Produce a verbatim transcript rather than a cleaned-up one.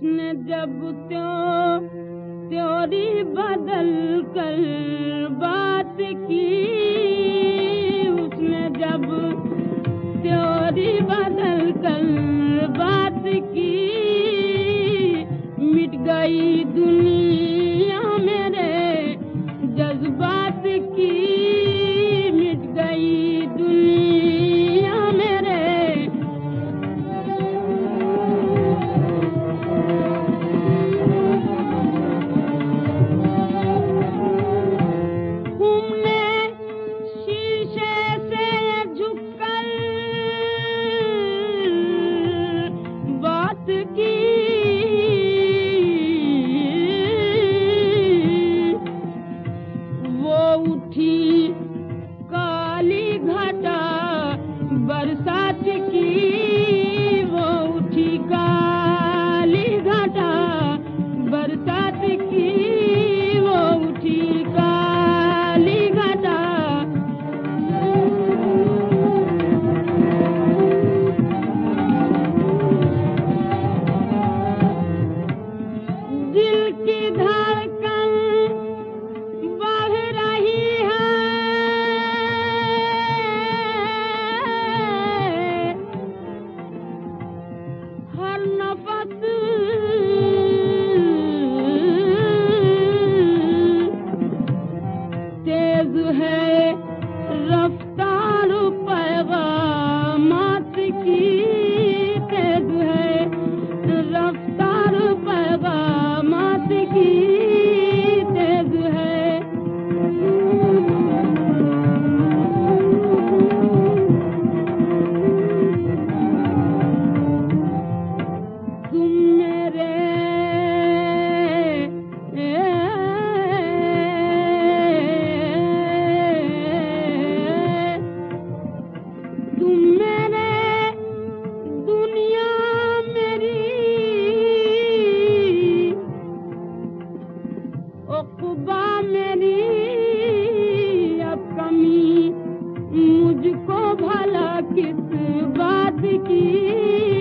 उसने जब त्यों त्योरी बदल कर बात की, उसने जब त्योरी बदल कर बात की, मिट गई दुनिया मेरे जज्बात की, मिट गई दुनिया मेरे। घूमने शीशे से झुककर बात की, वो उठी काली घटा बरसात की, वो उठी काली घटा बरसात की, वो उठी काली घटा। दिल की धड़कन बढ़ रही है, हर नफस तेज है रफ्तार पैगामात की, तेज है रफ्तार पैगामात की, तेज है। तुम मेरे तुम मेरे दुनिया मेरी उक़बा मेरी, अब कमी, मुझको भला किस बात की।